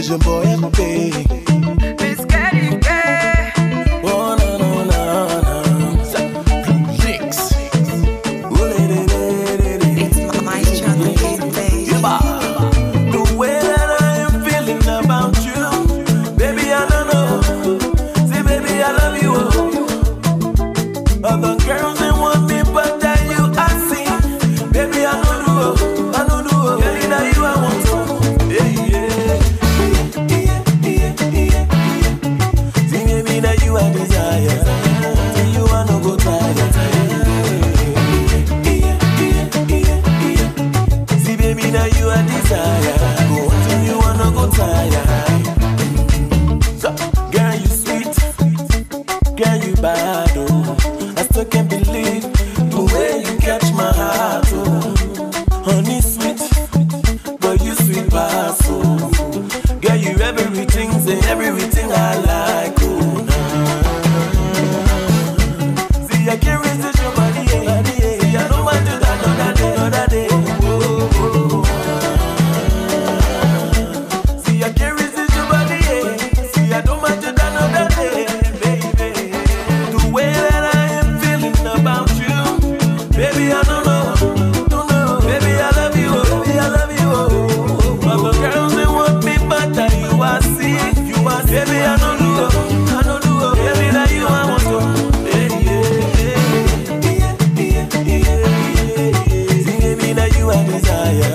vision boy MP. Miss Getty Gay. Oh no no no no. Links. It's my channel, baby. The way that I am feeling about you, baby I don't know. Say baby I love you. Other girls they want me, but that you I see. Baby I don't do. Girl that you I want to. Yeah yeah. See baby that you I desire. See you I no go tired. See baby that you I desire. Go till you I no go tired. So girl you sweet, girl you bad oh. I still can't believe the way you catch my heart oh. Honey sweet, but you sweet past oh. Girl you everything, say everything I like oh. See I can't resist your body, see I don't want to that another day. See I can't resist your body, see I don't want to that another day, baby. The way that I am feeling about you, baby I don't know, baby I love you, Other girls they want me, but that you I see, baby I don't do, baby that you I want to, yeah. See baby that you I desire.